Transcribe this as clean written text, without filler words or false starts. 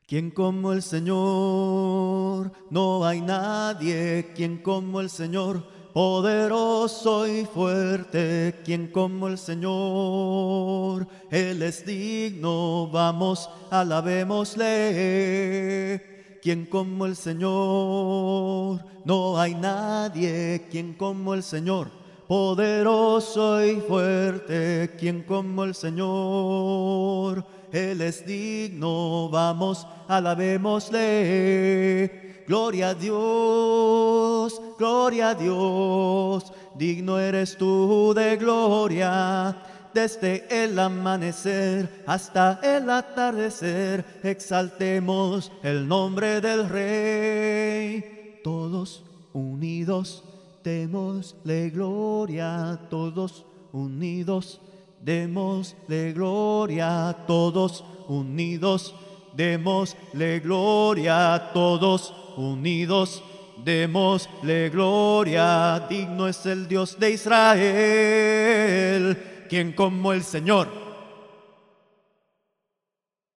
¿Quién como el Señor? No hay nadie. ¿Quién como el Señor? Poderoso y fuerte. ¿Quién como el Señor? Él es digno. Vamos, alabémosle. ¿Quién como el Señor? No hay nadie. ¿Quién como el Señor? Poderoso y fuerte, ¿quién como el Señor? Él es digno, vamos, alabémosle. Gloria a Dios, digno eres tú de gloria. Desde el amanecer hasta el atardecer, exaltemos el nombre del Rey. Todos unidos, démosle gloria, todos unidos, démosle gloria, todos unidos, démosle gloria, todos unidos, démosle gloria. Digno es el Dios de Israel, quien como el Señor